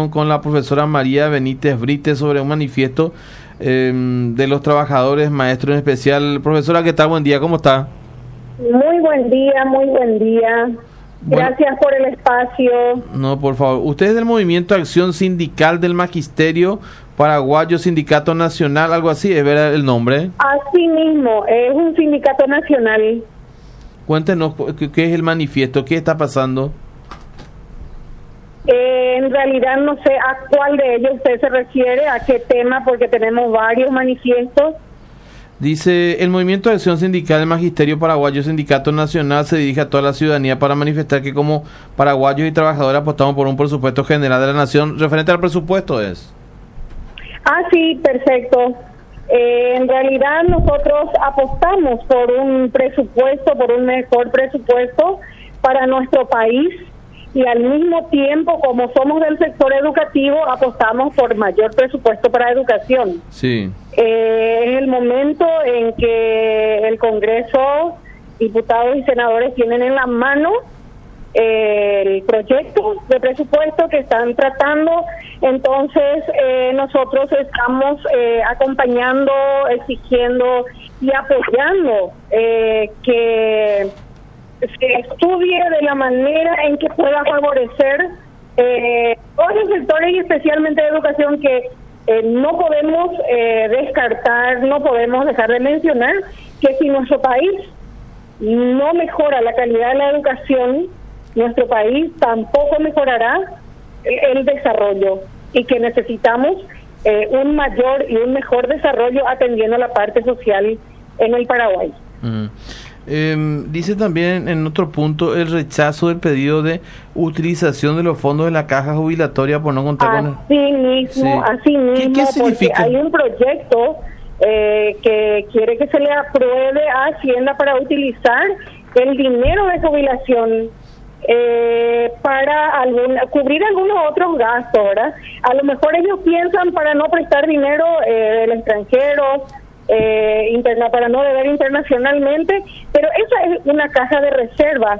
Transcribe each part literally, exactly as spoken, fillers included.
comunicación con la profesora María Benítez Brites sobre un manifiesto eh, de los trabajadores maestros en especial. Profesora, ¿qué tal? Buen día, ¿cómo está? Muy buen día, muy buen día. Gracias bueno, por el espacio. No, por favor. Usted es del Movimiento de Acción Sindical del Magisterio Paraguayo, Sindicato Nacional, algo así, ¿es verdad el nombre? Así mismo, es un sindicato nacional. Cuéntenos qué es el manifiesto, qué está pasando. Eh, en realidad no sé a cuál de ellos usted se refiere, a qué tema, porque tenemos varios manifiestos. Dice, el Movimiento de Acción Sindical del Magisterio Paraguayo, Sindicato Nacional, se dirige a toda la ciudadanía para manifestar que como paraguayos y trabajadores apostamos por un presupuesto general de la nación. ¿Referente al presupuesto es? Ah, sí, perfecto. Eh, en realidad nosotros apostamos por un presupuesto, por un mejor presupuesto para nuestro país y al mismo tiempo, como somos del sector educativo, apostamos por mayor presupuesto para educación. Sí. Eh, es el momento en que el Congreso, diputados y senadores tienen en la mano eh, el proyecto de presupuesto que están tratando. Entonces eh, nosotros estamos eh, acompañando, exigiendo y apoyando eh, que se estudie de la manera en que pueda favorecer eh, todos los sectores y especialmente de educación que eh, no podemos eh, descartar, no podemos dejar de mencionar que si nuestro país no mejora la calidad de la educación, nuestro país tampoco mejorará el, el desarrollo y que necesitamos eh, un mayor y un mejor desarrollo atendiendo la parte social en el Paraguay. Uh-huh. Eh, dice también en otro punto el rechazo del pedido de utilización de los fondos de la caja jubilatoria por no contar con... Así mismo, sí. así mismo, ¿Qué, qué significa? Porque hay un proyecto eh, que quiere que se le apruebe a Hacienda para utilizar el dinero de jubilación eh, para algún, cubrir algunos otros gastos, ¿verdad? A lo mejor ellos piensan para no prestar dinero eh, del extranjero, Eh, interna para no deber internacionalmente, pero esa es una caja de reservas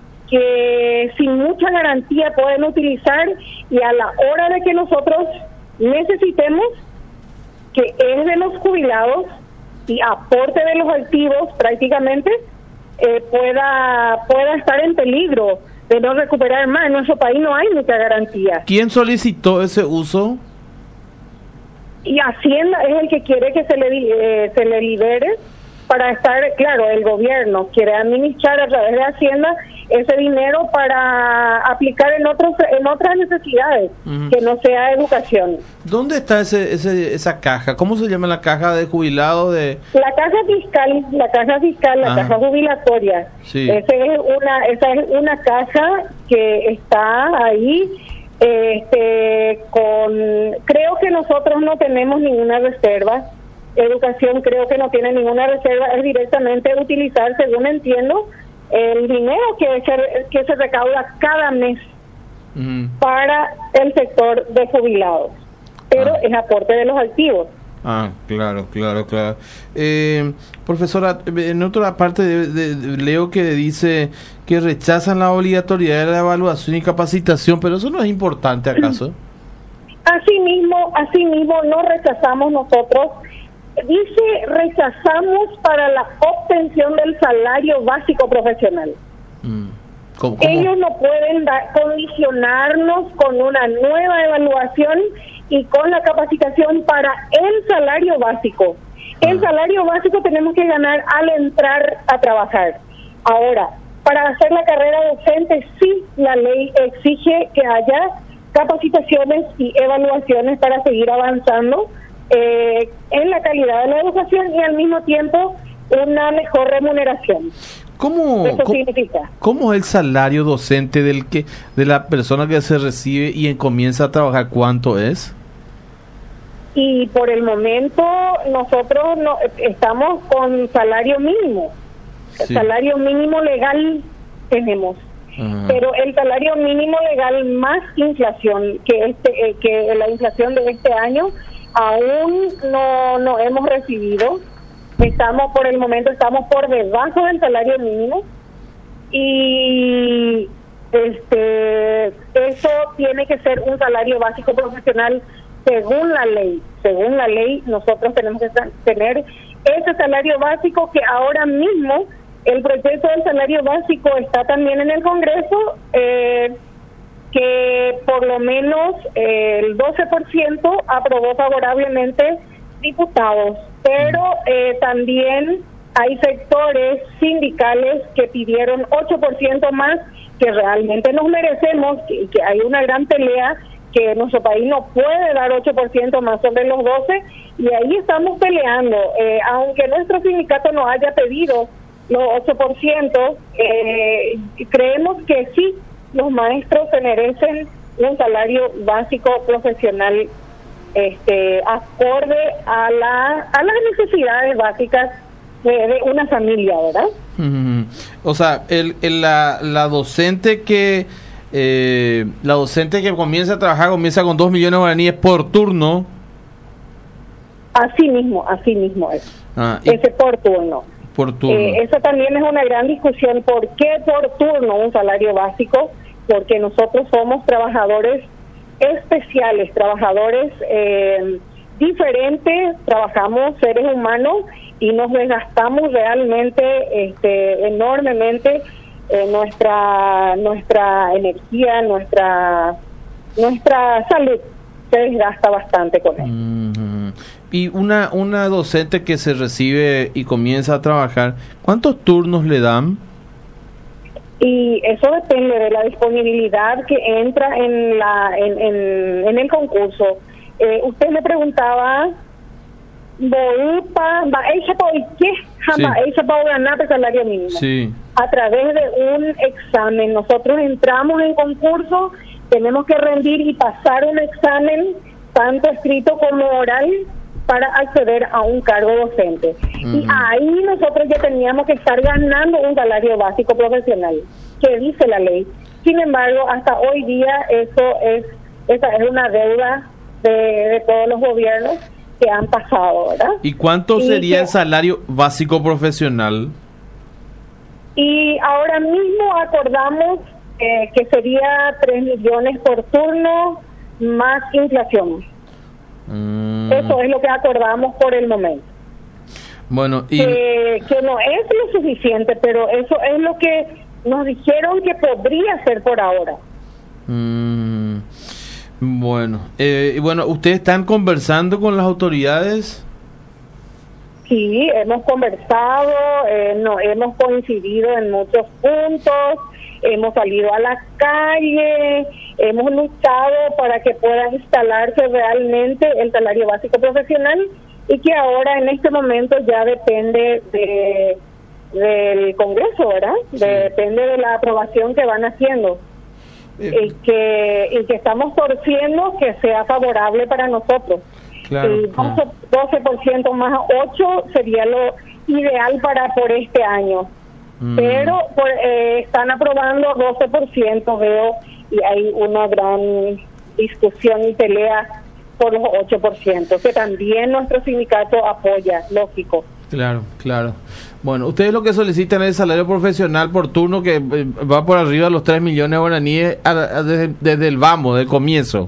que sin mucha garantía pueden utilizar y a la hora de que nosotros necesitemos, que es de los jubilados y aporte de los activos prácticamente, eh, pueda pueda estar en peligro de no recuperar más. En nuestro país no hay mucha garantía. ¿Quién solicitó ese uso? Y Hacienda es el que quiere que se le eh, se le libere para estar, claro, el gobierno quiere administrar a través de Hacienda ese dinero para aplicar en otros en otras necesidades, uh-huh. que no sea educación. ¿Dónde está ese, ese esa caja? ¿Cómo se llama la caja de jubilados? De La caja fiscal, la caja fiscal, la Ajá. caja jubilatoria. Sí. Ese es una esa es una caja que está ahí. Este, con creo que nosotros no tenemos ninguna reserva. Educación creo que no tiene ninguna reserva, es directamente utilizar, según entiendo, el dinero que se, que se recauda cada mes uh-huh. para el sector de jubilados, pero ah. es aporte de los activos. Ah, claro, claro, claro. Eh, profesora, en otra parte de, de, de, leo que dice que rechazan la obligatoriedad de la evaluación y capacitación, pero eso no es importante, ¿acaso? Así mismo, así mismo no rechazamos nosotros. Dice rechazamos para la obtención del salario básico profesional. Mm. ¿Cómo, cómo? Ellos no pueden da, condicionarnos con una nueva evaluación y con la capacitación para el salario básico. El salario básico tenemos que ganar al entrar a trabajar. Ahora, para hacer la carrera docente, sí, la ley exige que haya capacitaciones y evaluaciones para seguir avanzando eh, en la calidad de la educación y al mismo tiempo una mejor remuneración. ¿Cómo, Eso cómo, significa. ¿Cómo es el salario docente del que de la persona que se recibe y comienza a trabajar? ¿Cuánto es? Y por el momento nosotros no estamos con salario mínimo. Sí. El salario mínimo legal tenemos. Ajá. Pero el salario mínimo legal más inflación, que este eh, que la inflación de este año aún no no hemos recibido. Estamos por el momento estamos por debajo del salario mínimo y este, eso tiene que ser un salario básico profesional según la ley. Según la ley, nosotros tenemos que tener ese salario básico, que ahora mismo el proyecto del salario básico está también en el Congreso, eh, que por lo menos eh, el doce por ciento aprobó favorablemente diputados, pero eh, también hay sectores sindicales que pidieron ocho por ciento más, que realmente nos merecemos, que, que hay una gran pelea, que nuestro país no puede dar ocho por ciento más sobre los doce, y ahí estamos peleando. Eh, aunque nuestro sindicato no haya pedido los ocho por ciento, eh, creemos que sí, los maestros se merecen un salario básico profesional este acorde a la a las necesidades básicas de, de una familia, ¿verdad? Mm-hmm. O sea, el, el, la, la docente que eh, la docente que comienza a trabajar comienza con dos millones de guaraníes por turno. Así mismo, así mismo es. Ah, y ese por turno. Por turno. Eh, eso también es una gran discusión. ¿Por qué por turno un salario básico? Porque nosotros somos trabajadores especiales, trabajadores eh, diferentes, trabajamos seres humanos y nos desgastamos realmente este, enormemente eh, nuestra nuestra energía, nuestra nuestra salud se desgasta bastante con eso. Mm-hmm. Y una una docente que se recibe y comienza a trabajar, ¿cuántos turnos le dan? Y eso depende de la disponibilidad que entra en la en, en, en el concurso. Eh, usted me preguntaba, ¿voy para qué? Jamás, ella va a ganar el salario mínimo. Sí. A través de un examen. Nosotros entramos en concurso, tenemos que rendir y pasar un examen, tanto escrito como oral, para acceder a un cargo docente. Uh-huh. Y ahí nosotros ya teníamos que estar ganando un salario básico profesional, que dice la ley. Sin embargo, hasta hoy día eso es esa es una deuda de, de todos los gobiernos que han pasado, ¿verdad? ¿Y cuánto y sería que, el salario básico profesional? Y ahora mismo acordamos eh, que sería tres millones por turno más inflación. Mm. Eso es lo que acordamos por el momento. Bueno, y que, que no es lo suficiente, pero eso es lo que nos dijeron que podría ser por ahora. Mm. Bueno, eh, bueno, ¿ustedes están conversando con las autoridades? Sí, hemos conversado, eh, no, hemos coincidido en muchos puntos, hemos salido a la calle, hemos luchado para que pueda instalarse realmente el salario básico profesional, y que ahora en este momento ya depende de del Congreso, ¿verdad? Sí. De, depende de la aprobación que van haciendo. Eh, y que y que estamos torciendo que sea favorable para nosotros. Claro, y doce por ciento más ocho sería lo ideal para por este año. Mm. Pero por, eh, están aprobando doce por ciento, veo, y hay una gran discusión y pelea por los ocho por ciento, que también nuestro sindicato apoya, lógico. Claro, claro. Bueno, ustedes lo que solicitan es el salario profesional por turno, que va por arriba de los tres millones de guaraníes a, a, desde, desde el vamos, del comienzo.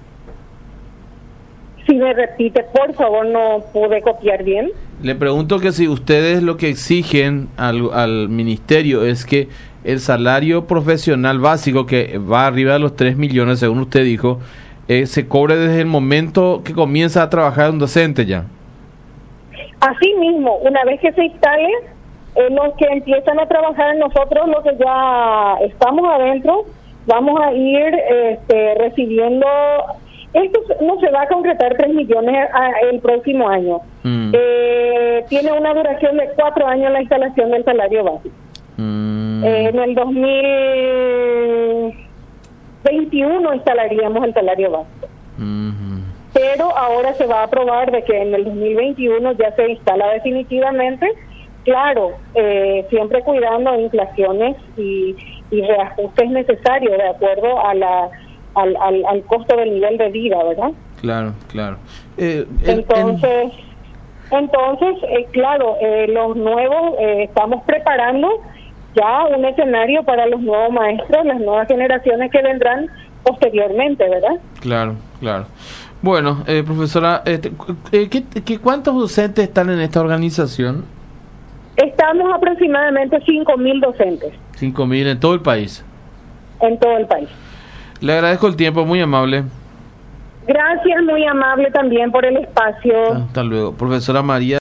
Si me repite, por favor, no pude copiar bien. Le pregunto que si ustedes lo que exigen al, al ministerio es que el salario profesional básico, que va arriba de los tres millones, según usted dijo, eh, se cobre desde el momento que comienza a trabajar un docente ya. Así mismo, una vez que se instale, eh, los que empiezan a trabajar, nosotros los que ya estamos adentro, vamos a ir este, recibiendo. Esto no se va a concretar tres millones a, el próximo año. Mm. Eh, tiene una duración de cuatro años la instalación del salario básico. Mm. Eh, en el dos mil veintiuno instalaríamos el salario básico. Mm-hmm. Pero ahora se va a aprobar de que en el dos mil veintiuno ya se instala definitivamente, claro, eh, siempre cuidando inflaciones y, y reajustes necesarios de acuerdo a la Al, al, al costo del nivel de vida, ¿verdad? Claro, claro. Eh, el, entonces, el... entonces, eh, claro, eh, los nuevos eh, estamos preparando ya un escenario para los nuevos maestros, las nuevas generaciones que vendrán posteriormente, ¿verdad? Claro, claro. Bueno, eh, profesora, este, eh, ¿qué, qué, ¿cuántos docentes están en esta organización? Estamos aproximadamente cinco mil docentes. cinco mil en todo el país. En todo el país. Le agradezco el tiempo, muy amable. Gracias, muy amable también por el espacio. Hasta luego. Profesora María